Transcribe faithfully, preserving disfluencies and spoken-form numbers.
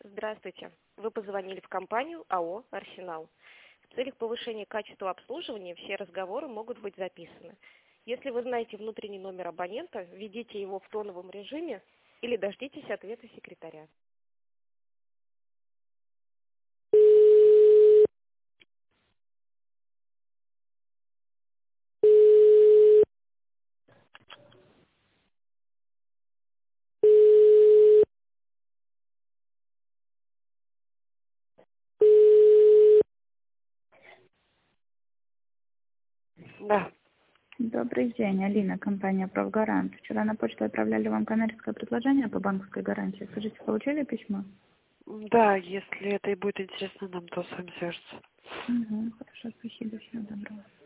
Здравствуйте. Вы позвонили в компанию АО «Арсенал». В целях повышения качества обслуживания все разговоры могут быть записаны. Если вы знаете внутренний номер абонента, введите его в тоновом режиме или дождитесь ответа секретаря. Да. Добрый день, Алина, компания «Правгарант». Вчера на почту отправляли вам коммерческое предложение по банковской гарантии. Скажите, получили письмо? Да, если это и будет интересно нам, то с вами свяжется. Угу, хорошо, спасибо, всего доброго.